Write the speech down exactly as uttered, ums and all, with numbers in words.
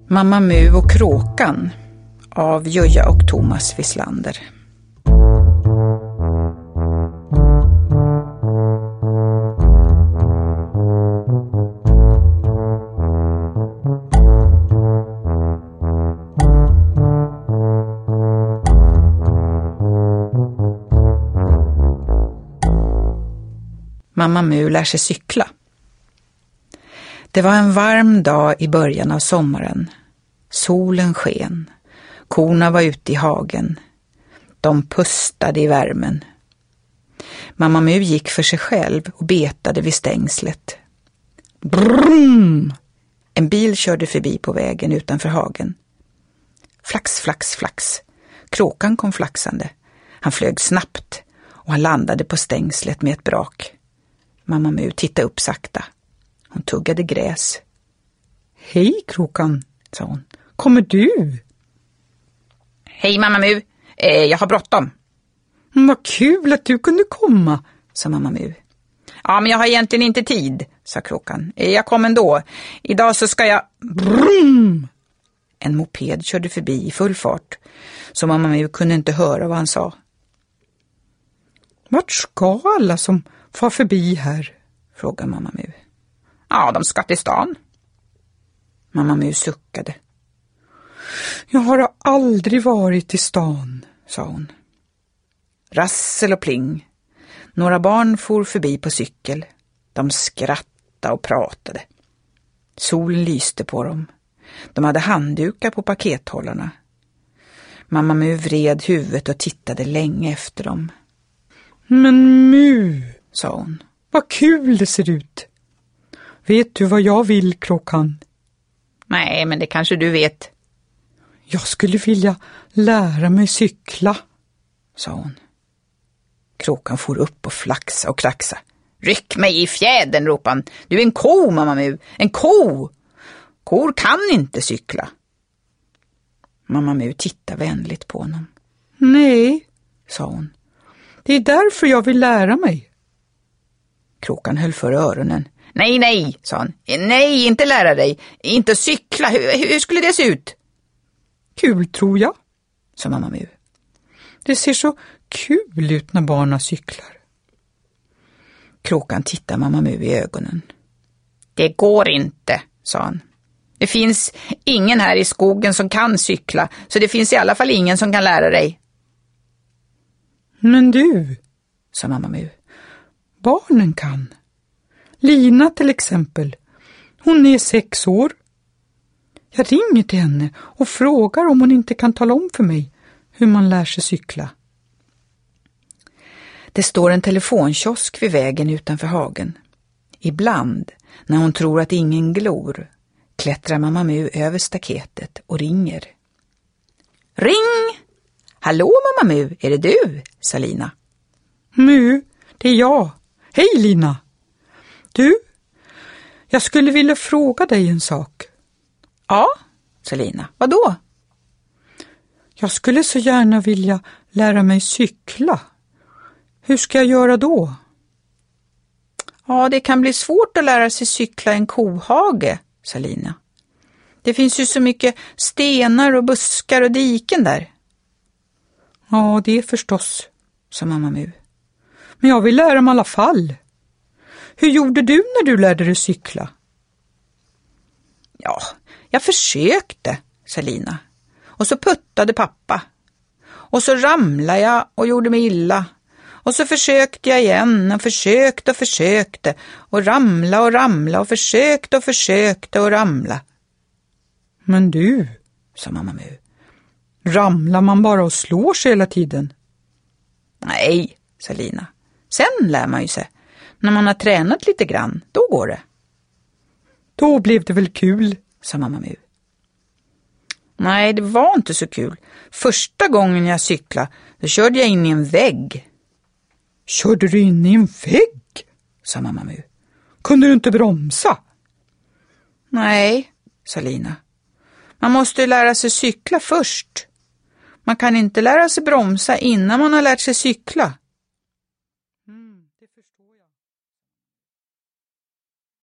Mamma Mu och kråkan av Joja och Thomas Wislander. Mamma Mu lär sig cykla. Det var en varm dag i början av sommaren. Solen sken. Korna var ute i hagen. De pustade i värmen. Mamma Mu gick för sig själv och betade vid stängslet. Brum! En bil körde förbi på vägen utanför hagen. Flax, flax, flax. Kråkan kom flaxande. Han flög snabbt och han landade på stängslet med ett brak. Mamma Mu tittade upp sakta. Hon tuggade gräs. Hej kråkan, sa hon. Kommer du? Hej mamma Mu, eh, jag har bråttom. Vad kul att du kunde komma, sa mamma Mu. Ja, men jag har egentligen inte tid, sa kråkan. Jag kommer ändå. Idag så ska jag... Brum! En moped körde förbi i full fart, så mamma Mu kunde inte höra vad han sa. Vart ska alla som far förbi här? Frågade mamma Mu. Ja, de ska till stan. Mamma Mu suckade. Jag har aldrig varit i stan, sa hon. Rassel och pling. Några barn for förbi på cykel. De skrattade och pratade. Solen lyste på dem. De hade handdukar på pakethållarna. Mamma Mu vred huvudet och tittade länge efter dem. Men Mu, sa hon. Vad kul det ser ut. Vet du vad jag vill, kråkan? Nej, men det kanske du vet. Jag skulle vilja lära mig cykla, sa hon. Kråkan for upp och flaxa och kraxa. Ryck mig i fjädern, ropade han. Du är en ko, mamma Mu. En ko! Kor kan inte cykla. Mamma Mu tittade vänligt på honom. Nej, sa hon. Det är därför jag vill lära mig. Kråkan höll för öronen. Nej, nej, sa han. Nej, inte lära dig. Inte cykla. Hur, hur skulle det se ut? Kul, tror jag, sa mamma Mu. Det ser så kul ut när barnen cyklar. Kråkan tittade mamma Mu i ögonen. Det går inte, sa han. Det finns ingen här i skogen som kan cykla, så det finns i alla fall ingen som kan lära dig. Men du, sa mamma Mu. Barnen kan. Lina till exempel. Hon är sex år. Jag ringer till henne och frågar om hon inte kan tala om för mig hur man lär sig cykla. Det står en telefonkiosk vid vägen utanför hagen. Ibland, när hon tror att ingen glor, klättrar mamma Mu över staketet och ringer. Ring! Hallå mamma Mu, är det du? Sa Lina. Mu, det är jag. Hej Lina. Du, jag skulle vilja fråga dig en sak. Ja, sa Lina. Vadå? Jag skulle så gärna vilja lära mig cykla. Hur ska jag göra då? Ja, det kan bli svårt att lära sig cykla i en kohage, sa Lina. Det finns ju så mycket stenar och buskar och diken där. Ja, det är förstås, sa mamma Mu. Men jag vill lära mig i alla fall. Hur gjorde du när du lärde dig cykla? Ja, jag försökte, sa Lina. Och så puttade pappa. Och så ramlade jag och gjorde mig illa. Och så försökte jag igen och försökte och försökte. Och ramla och ramla och försökte och försökte och ramla. Men du, sa mamma Mu. Ramlar man bara och slår sig hela tiden? Nej, sa Lina. Sen lär man ju sig. När man har tränat lite grann, då går det. Då blev det väl kul, sa mamma Mu. Nej, det var inte så kul. Första gången jag cyklade, då körde jag in i en vägg. Körde du in i en vägg? Sa mamma Mu. Kunde du inte bromsa? Nej, sa Lina. Man måste ju lära sig cykla först. Man kan inte lära sig bromsa innan man har lärt sig cykla.